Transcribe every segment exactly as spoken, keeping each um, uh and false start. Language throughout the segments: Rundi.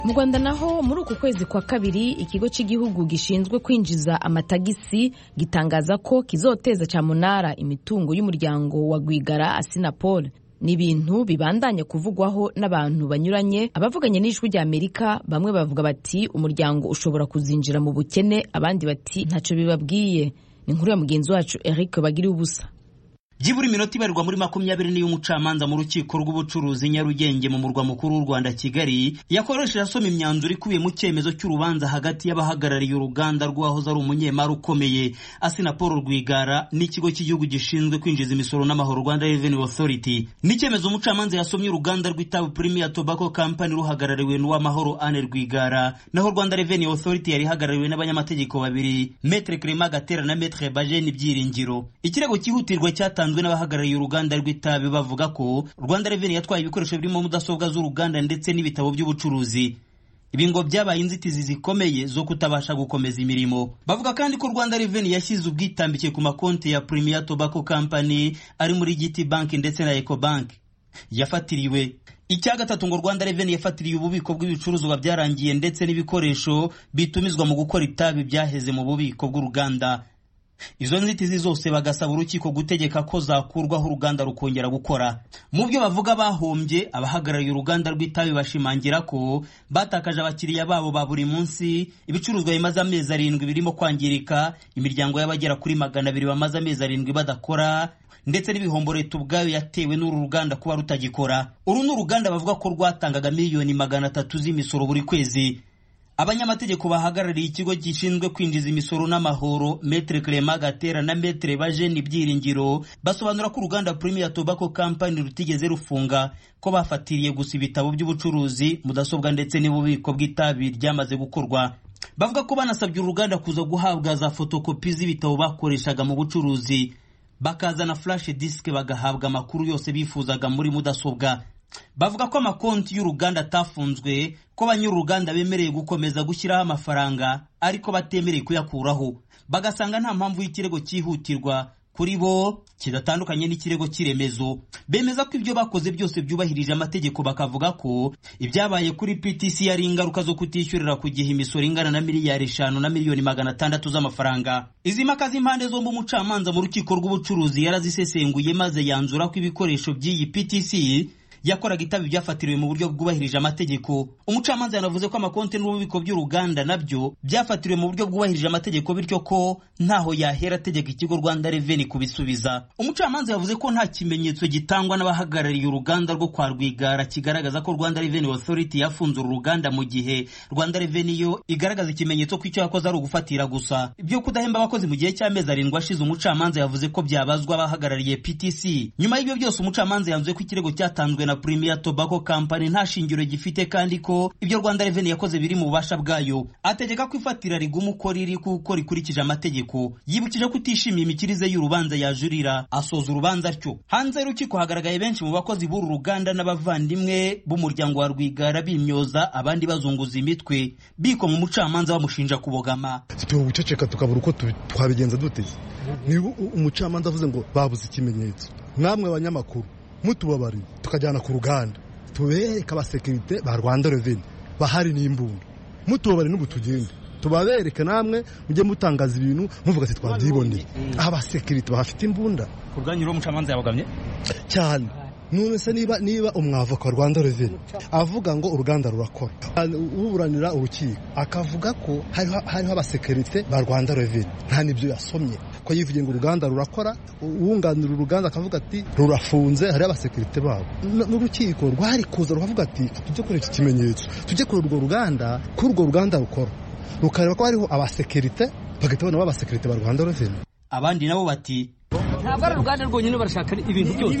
Mu Rwanda naho muri uku kwezi kwa kabiri ikigo cy'igihugu gishinzwe kwinjiza amatagisi gitangaza ko kizoteza cyamunara imitungo y'umuryango wa Rwigara Assinapol. Ni ibintu bibandanya kuvugwaho n'abantu banyuranye. Abavuganye n'ijwi rya Amerika bamwe bavuga bati umuryango ushobora kuzinjira mu bukene, abandi bati ntacyo bibabwiye. Ni inkuru ya mugenzi wacu Eric Bagiriye ubusa. Jiburi minota ibarirwa muri makumyabiri n'iy'umucamanza mu rukiko rw'ubucuruzi Nyarugenge mu murwa mukuru w'u Rwanda Kigali yakoresheje asoma imyanzuro ikubiye mu cyemezo cy'urubanza hagati y'abahagarariye uruganda rw'ahoze ari umunyemari ukomeye Assinapol Rwigara n'ikigo cy'igihugu gishinzwe kwinjiza imisoro n'amahoro Rwanda Revenue Authority. N'icyemezo umucamanza yasomye uruganda rw'itabu Premier Tobacco Company ruhagarariwe n'uwamahoro Anne Rwigara, naho Rwanda Revenue Authority yari hagarariwe n'abanyamategeko babiri Maître Clément Gatera na Maître Bajeni Byiringiro. Ikirego cyihutirwa cyatan n'abahagarariye uruganda rw'itabi bavuga ko Rwanda Revenue yatwaye ibikoresho birimo mudasobwa z'uruganda ndetse n'ibitabo by'ubucuruzi. Ibi ngo byabaye inzitizi zikomeye zo kutabasha gukomeza imirimo. Bavuga kandi ko Rwanda Revenue yashyize ubwitambike ku makonti ya Premier Tobacco Company ari muri Giti Bank ndetse na Eco Bank. Yafatiriwe icya gatatu ngo Rwanda Revenue yafatiriye ububiko bw'ibicuruzwa byarangiye ndetse n'ibikoresho bitumizwa mu gukora itabi byaheze mu bubiko bw'uruganda. Izo nzitizi zose bagasaba urukiko gutegeka ko zakurwaho uruganda rukongera gukora. Mu byo bavuga bahombye, abahagarariye uruganda rw'itabi bashimangira ko batakaje abakiriya babo ba buri munsi, ibicuruzwa bimaze amezi arindwi birimo kwangirika, imiryango y'abagera kuri magana abiri bamaze amezi arindwi badakora, ndetse n'ibihombo leta ubwayo yatewe n'uru ruganda kuba rutagikora. Uru ni uruganda bavuga ko rwatangaga miliyoni magana atatu z'imisoro buri kwezi. Abanyamategeko bahagarariye ikigo gishinzwe kwinjiza imisoro n'amahoro Maître Clément Gatera na Maître Bajeni Byiringiro basobanura ko uruganda Premier Tobacco Company rutigeze rufunga, ko bafatiriye gusa ibitabo by'ubucuruzi, mudasobwa ndetse n'ububiko bw'itabi ryamaze gukorwa. Bavuga ko banasabye uruganda kuza guhabwa za fotokopi z'ibitabo bakoreshaga mu bucuruzi, bakazana flash disk bagahabwa amakuru yose bifuzaga muri mudasobwa. Bavuga ko amakonti y'uruganda atafunzwe, ko banyuruganda bemereye gukomeza gushyiraho amafaranga ariko batemereye kuyakuraho. Bagasanga nta mpamvu y'ikirego cyihutirwa kuri bo kidatandukanye n'ikirego cy'iremezo. Bemeza ko ibyo bakoze byose byubahirije amategeko, bakavuga ko ibyabaye kuri P T C yari ingaruka zo kutishyurira ku gihe imisoro ingana na miliyari eshanu na miliyoni magana atandatu z'amafaranga. Izi mpaka z'impande zombi umucamanza mu rukiko rw'ubucuruzi yarazisesenguye maze yanzura ko ibikoresho by'iyi P T C yakoraga itabi byafatiriwe mu buryo bwubahirije amategeko. Umucamanza yanavuze ko amakonti n'ububiko by'uruganda nabyo byafatiriwe mu buryo bwubahirije amategeko, bityo ko ntaho yahera ategeka ikigo Rwanda Revenue kubisubiza. Umucamanza yavuze ko nta kimenyetso gitangwa n'abahagarariye uruganda rwo kwa Rwigara kigaragaza ko Rwanda Revenue Authority yafunze uruganda, mu gihe Rwanda Revenue yo igaragaza ikimenyetso ko icyo yakoze ari ugufatira gusa. Ibyo kudahemba abakozi mu gihe cy'amezi arindwi ashize umucamanza yavuze ko byabazwa abahagarariye P T C. Nyuma y'ibyo byose umucamanza yanzuye ko ikirego cyatanzwe na Premier Tobacco Company nta shingiro gifite kandi ko ibyo Rwanda Revenue yakoze biri mu bubasha bwayo. Ategeka ko ifatira riguma uko riri kuko rikurikije amategeko. Yibukije ko utishimiye imikirize y'urubanza yajurira, asoza urubanza atyo. Hanze y'urukiko hagaragaye benshi mu bakozi b'uru ruganda n'abavandimwe b'umuryango wa Rwigara bimyoza, abandi bazunguza imitwe biko mu mucamanza bamushinja kubogama. Tuba guceceka tukabura uko twabigenza duteze. Ni umucamanza avuze ngo babuze ikimenyetso, namwe abanyamakuru mutubabariye tukajyana ku ruganda tubereka abasekirite ba Rwanda Revenue bahari n'imbunda, mutubabariye n'ubu tugende tubabereka namwe mujye mutangaza ibintu muvuga ati twabyiboneye. Abasekirite bahafite imbunda ku bwanyuro umucamanza yabogamye cyane. None se niba niba umwavoka wa Rwanda Revenue avuga ngo uruganda rurakora, uburanira urukiko akavuga ko hariho abasekirite ba Rwanda Revenue, nta nibyo yasomye ko yivuye ngo uruganda rurakora, uwunganira uruganda akavuga ati rurafunze, hari abasekirite babo. N'urukiko rwari kuza rukavuga ati tujye kuri iki kimenyetso, tujye kuri urwo ruganda, kuri urwo ruganda rukora, rukareba ko hariho abasekirite, bagahita babona abasekirite ba Rwanda Revenue. Abandi nabo bati ntabwo ari uruganda rwonyine barashaka ibintu byose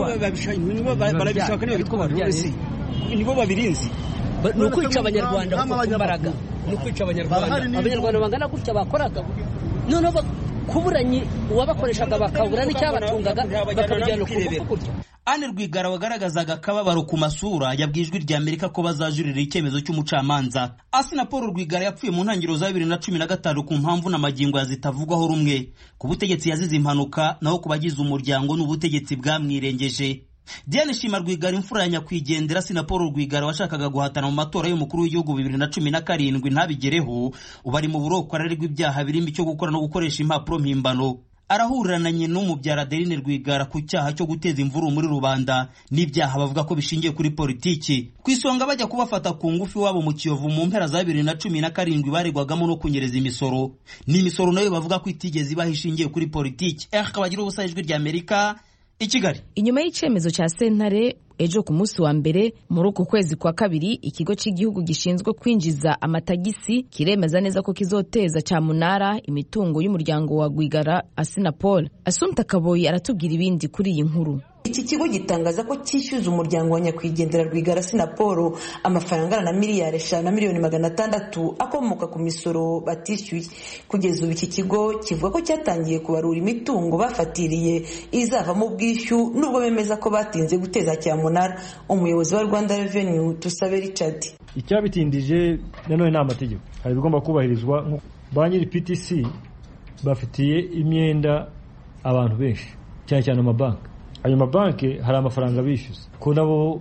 barabishaka nibo babirinzi. Ni ukwica abanyarwanda kuko imbaraga, ni ukwica abanyarwanda. Abanyarwanda bangana gutya bakoraga, noneho kuburanye uwabakoreshaga bakabura n'icyabatungaga bakabijyana ku kurya. Anne Rwigara wagaragazaga akababaro ku masura yabwiye ijwi rya Amerika ko bazajurira icyemezo cy'umucamanza. Assinapol Rwigara yapfuye mu ntangiriro za bibiri na cumi na gatanu ku mpamvu n'amagingo yazitavugwaho rumwe. Ku butegetsi yazize impanuka, naho ku bagize umuryango n'ubutegetsi bwamwirengeje. Diane Shima Rwigara, imfura ya nyakwigendera Sinapolo Rwigara washakaga guhatana mu matora y'umukuru w'igihugu bibiri na cumi na karindwi ntabigereho, ubu ari mu buroko ararerwa ibyaha birimo icyo gukora no gukoresha impapuro mpimbano. Arahuriranye n'umubyara Adeline Rwigara ku cyaha cyo guteza imvururu muri rubanda n'ibyaha bavuga ko bishingiye kuri politiki. Ku isonga bajya kubafata ku ngufu wabo mu Kiyovu mu mpera za bibiri na cumi na karindwi baregwagamo no kunyereza imisoro. Ni imisoro nayo bavuga ko itigeze ibaha ishingiye kuri politiki. Akabagira ubusa ijwi rya Amerika i Kigali. Inyuma y'icyemezo cya sentare ejo ku munsi wa mbere muri uku kwezi kwa kabiri, ikigo cy'igihugu gishinzwe kwinjiza amatagisi kiremeza neza ko kizoteza cyamunara imitungo y'umuryango wa Rwigara Assinapol. Assumpta Kaboyi aratubwira ibindi kuri iyi nkuru. Iki kigo gitangaza ko cyishyuza umuryango wa nyakwigendera Rwigara Assinapol amafaranga na miliyari eshanu na miliyoni magana atandatu akomoka ku misoro batishyuye. Kugeza ubu iki kigo kivuga ko cyatangiye kubarura imitungo bafatiriye izavamo ubwishyu, nubwo bemeza ko batinze guteza cyamunara. Umuyobozi wa Rwanda Revenue Tusabe Richard: icyabitindije nanone ni amategeko, hari bigomba kubahirizwa. Ba nyiri P T C bafitiye imyenda abantu benshi, cyane cyane amabanki. Ayo mabanki hari amafaranga bishyuza ko nabo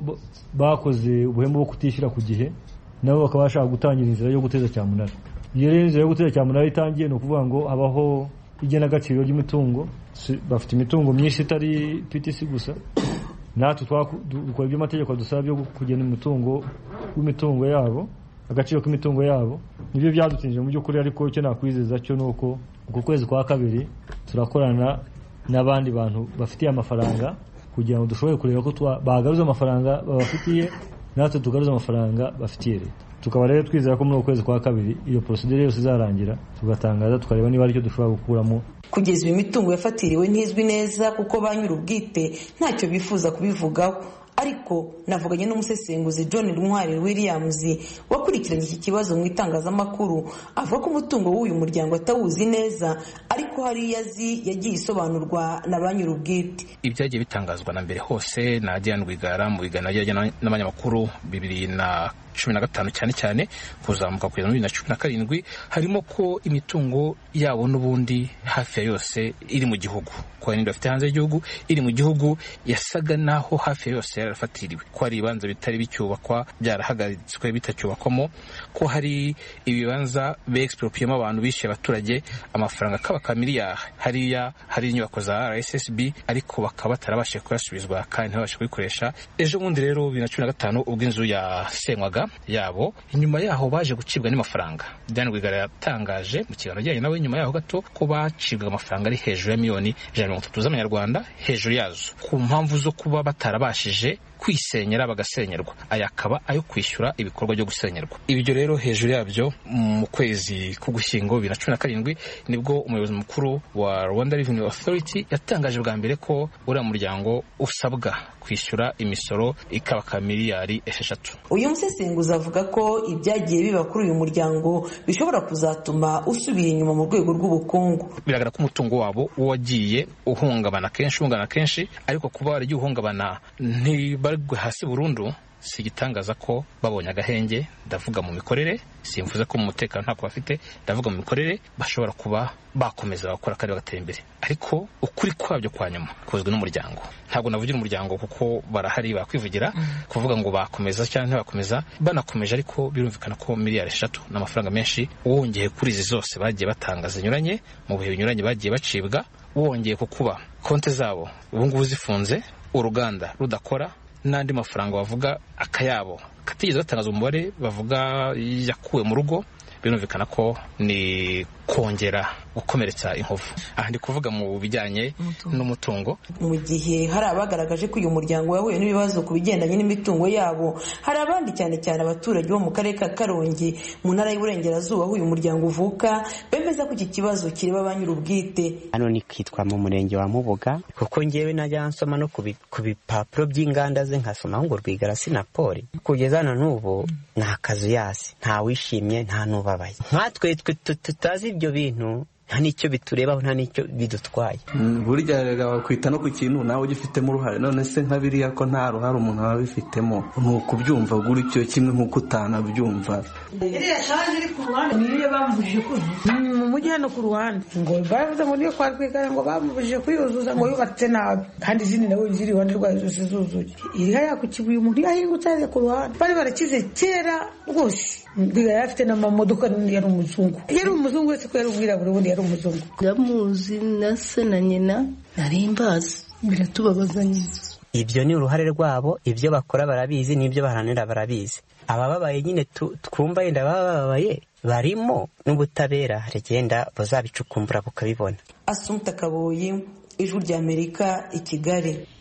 bakoze ubuhemu bwo kutishyura ku gihe, nabo bakaba bashaka gutangira inzira yo guteza cyamunara. Iyo rero inzira yo guteza cyamunara itangiye, ni ukuvuga ngo habaho igenagaciro ry'imitungo. Bafite imitungo myinshi itari P T C gusa, natwe twakora ibyo amategeko dusaba byo kugena umutungo w'imitungo yabo, agaciro k'imitungo yabo. Nibyo byadutinje mu by'ukuri, ariko icyo nakwizeza cyo ni uko uku kwezi kwa kabiri turakorana n'abandi bantu bafitiye amafaranga kugira ngo dushobore kureba ko bagaruza amafaranga babafitiye, natwe tugaruza amafaranga bafitiye leta. Tukaba rero twizera ko muri uku kwezi kwa kabiri iyo procedure yose izarangira, tugatangaza tukareba niba ari cyo dushobora gukuramo. Kugeza ubu imitungo yafatiriwe ntizwi neza kuko ba nyir'ubwite ntacyo bifuza kubivugaho. Ariko navuganye n'umusesenguzi John Ntwari Williams wakurikiranye iki kibazo mu itangazamakuru, avuga ko umutungo w'uyu muryango atawuzi neza, ariko hari yazi yagiye isobanurwa na ba nyir'ubwite. Ibyagiye bitangazwa na mbere hose na Diane Rwigara mu biganiro yajyana n'abanyamakuru bibiri na cumi na gatanu cyane cyane kuzamuka kugeza muri bibiri na cumi na karindwi, harimo ko imitungo yabo n'ubundi hafi ya yose iri mu gihugu, ko n'indi bafite hanze y'igihugu iri mu gihugu yasaga naho hafi ya yose yarafatiriwe, ko hari ibibanza bitari bicyubakwa byarahagaritswe bitacyubakwamo, ko hari ibibanza beexpropriamo abantu bishyuye abaturage amafaranga kabaka miliyari, hariya hari inyubako za R S S B ariko bakaba batarabashije kuyasubizwa kandi ntibabashe kubikoresha. Ejo bundi rero bibiri na cumi na gatanu ubwo inzu yasenywaga yabo, inyuma yaho baje gucibwa n'amafaranga. Diane Rwigara yatangaje mu kiganiro ajyanye nawe nyuma yaho gato ko bacibwa amafaranga ari hejuru ya miliyoni ijana na mirongo itatu z'amanyarwanda, hejuru yazo ku mpamvu zo kuba batarabashije kwisenyera bagasenyerwa, aya akaba ayo kwishyura ibikorwa byo gusenyerwa. Ibyo rero hejuru yabyo mu kwezi k'Ugushyingo bibiri na cumi na karindwi nibwo umuyobozi mukuru wa Rwanda Revenue Authority yatangaje bwa mbere ko uriya muryango usabwa kwishyura imisoro ikabaka miliyari esheshatu. Uyu musesenguzi avuga ko ibyagiye biba kuri uyu muryango bishobora kuzatuma usubira inyuma mu rwego rw'ubukungu. Biragaragara ko umutungo wabo wagiye uhungabana kenshi uhungabana kenshi, ariko kuba waragiye uhungabana ntibarwe hasi burundu si igitangaza ko babonye agahenge. Ndavuga mu mikorere, simvuze ko mu mutekano ntako bafite, ndavuga mu mikorere bashobora kuba bakomeza bakora kandi bagatera imbere, ariko ukuri kwabyo kwa nyuma kozwe n'umuryango. Ntabwo navugira umuryango kuko barahari bakwivugira kuvuga ngo bakomeza cyangwa ntibakomeza. Banakomeje ariko birumvikana ko miliyari eshatu n'amafaranga menshi wongeye kuri izi zose bagiye batanga zinyuranye mu bihe binyuranye bagiye bacibwa, wongeye ku kuba konti zabo ubu ngubu zifunze, uruganda rudakora, n'andi mafaranga bavuga akayabo katigeze batangaza umubare bavuga yakuwe mu rugo, birumvikana ko ni kongera gukomeretsa inkovu. Aha ndi kuvuga mu bijyanye n'umutungo. Mu gihe hari abagaragaje ko uyu muryango wahuye n'ibibazo ku bigendanye n'imitungo yabo, hari abandi cyane cyane abaturage bo mu karere ka Karongi mu ntara y'Iburengerazuba aho uyu muryango uvuka bemeza ko iki kibazo kireba ba nyir'ubwite. Hano ni kitwa mu murenge wa Mubuga, kuko ngewe najya nsoma no ku bipapuro by'inganda ze nkasoma ngo Rwigara Assinapol. Kugeza na n'ubu nta kazu yasi, nta wishimye, nta nubabaye. Nkatwe tutazi ibyo bintu nta n'icyo biturebaho nta n'icyo bidutwaye. Burya rero kwita no ku kintu nawe ugifitemo uruhare, none se nka biriya ko nta ruhare umuntu aba abifitemo ni ukubyumva gutyo kimwe nk'uko utanabyumva. iriya shaje iri ku ruhande niyo bamubujije kuzuza mu mujyi hano ku ruhande, ngo bavuze ngo niyo kwa Rwigara ngo bamubujije kuyuzuza ngo yubatse nabi, kandi izindi nawe ziri iruhande rwayo zose zuzuye. iri hariya ku Kibuye umuntu yahingutse hariya ku ruhande bari barakize kera rwose. Rwigara yari afite n'amamodoka, yari umuzungu yari umuzungu wese ko yari umwirabura ubundi yari umuzungu. ndamuzi na se na nyina nari mbazi, biratubabaza nyine. Ibyo ni uruhare rwabo, ibyo bakora barabizi n'ibyo baharanira barabizi. Abababaye nyine twumva yenda bababaye barimo n'ubutabera regenda bazabicukumbura bukabibona. Assumpta Kaboyi, Ijwi ry'Amerika, i Kigali.